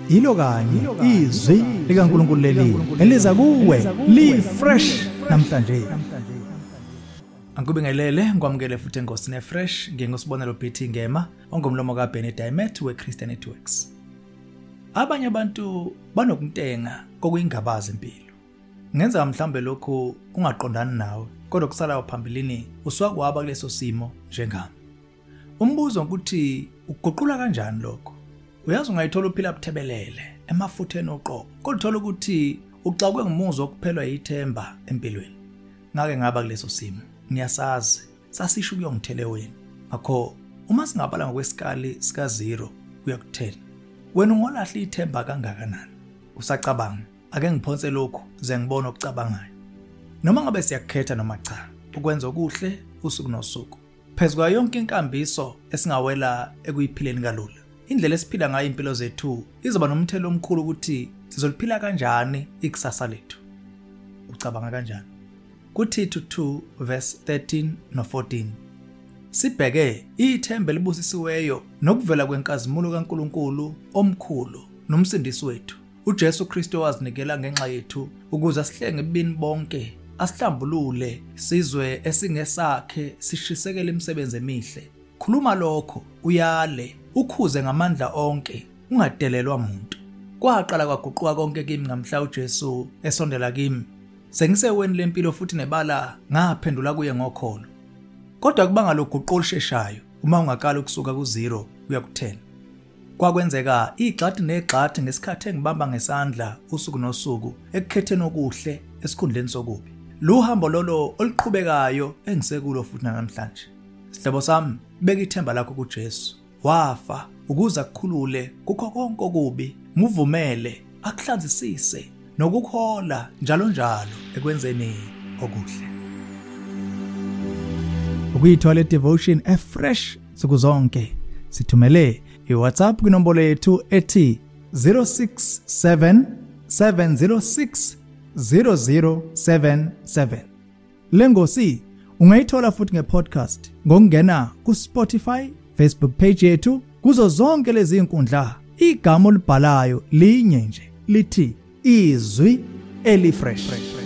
ilo kanye izwi likaNkulunkulu leli eliza kuwe li fresh namhlanje. Angikubingelele ngikwamukele futhi enkosini fresh ngingosibonelo Betty Ngema ongumlomo kaBenny Diamond weChristian Networks. Abanye abantu banokuntenga kokuyingabaza impilo. Ngenza mhlambe lokho kungaqondani nawe kodwa kusala phambili uswakwaba kuleso simo njengami. Umbuzo ukuthi uguqula kanjani lokho? Uyazi ungayithola uphila buthebelele emafutheni oqobo kodwa uthola ukuthi uxakwe ngumuzwa okuphelwa yithemba empilweni. Ngake ngaba kuleso simo. Ngiyasazi sasisho kuyongitheleweni. Ngakho uma singabala ngokwesikali sika 0 kuya ku10 wena ungolahla ithemba kangakanani? Usacabanga ake ngiphonse lokho ze ngibone okucabangayo. Noma ngabe siyakhetha noma cha ukwenza okuhle usuku nosuku phezukwa yonke inkambiso esingawela ekuyiphileni kalula. Indlela esiphila ngayo impilo zethu izoba nomthelo omkhulu ukuthi sizoliphila kanjani ikusasa lethu. Ucabanga kanjani? KuTito 2 verse 13 no 14 sibheke ithemba libusisiweyo nokuvela kwenkazimulo kaNkulunkulu omkhulu nomsindisi wethu uJesu Kristu wazinikela ngenxa yethu ukuze asihlenge ebini bonke asihlambulule sizwe esingesakhe sishisekele imisebenzi emihle. Khuluma lokho uyale ukhuze ngamandla onke ungadelelwa umuntu. Kwaqala kwaguquka konke kimi ngamhla uJesu esondela kimi. Sengiseweni lempilo futhi nebala ngaphendula kuye ngokholo. Kodwa kubanga loguqulo sheshayo uma ungaqala ukusuka ku0 kuya ku10. Kwakwenzeka igxathi negxathi ngesikhathi engibamba ngesandla usuku nosuku ekukhetheni okuhle esikhundleni sokubi. Luhambo lolo oluqhubekayo engisekulo futhi namhlanje. Sihlobo sami, beka ithemba lakho kuJesu. Wafa ukuze akukhulule kukho konke okubi, muvumele akuhlanzisise nokukhola njalo ekwenzeni okuhle. Ukuyithola devotion fresh sikuzonke sithumele iWhatsApp kwinombolo yethu ethi 0677060077. Lengosi ungayithola futhi ngepodcast ngokungena kuSpotify, Facebook page yethu kuzo zonke lezi inkundla. Igama olibhalayo linye nje lithi izwi elifresh.